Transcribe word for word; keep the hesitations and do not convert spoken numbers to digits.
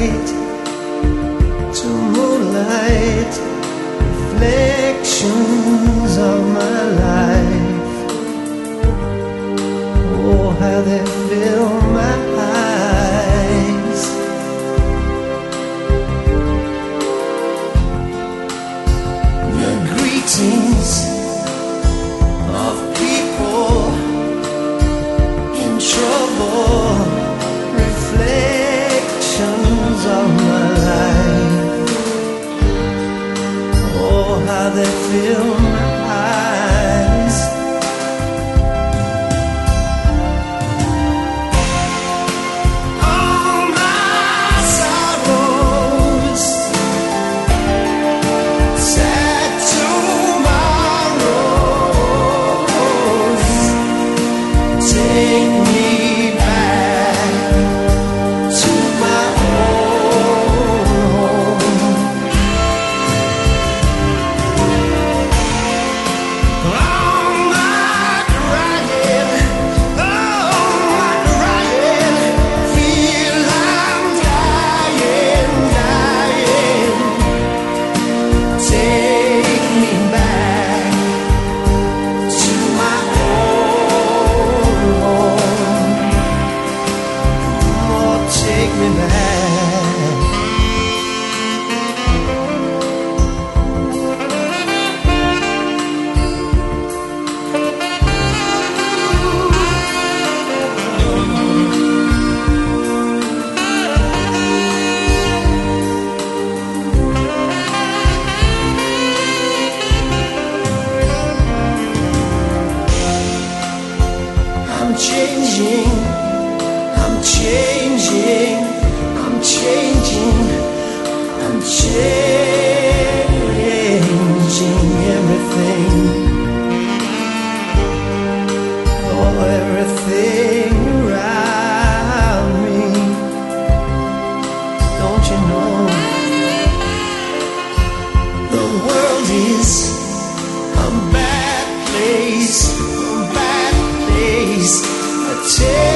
light to moonlight, reflections of my life. Oh, how they fill my eyes. The greetings of people in trouble, reflections of my life. Oh, how they fill my eyes. All my sorrows, sad tomorrows, take me back to my own home. All my crying, all my crying, feel I'm dying, dying. Take me back to my own home. Oh, take me back. I'm changing, I'm changing, I'm changing, I'm changing everything. Oh, everything around me. Don't you know the world is a bad place, a bad place. I tell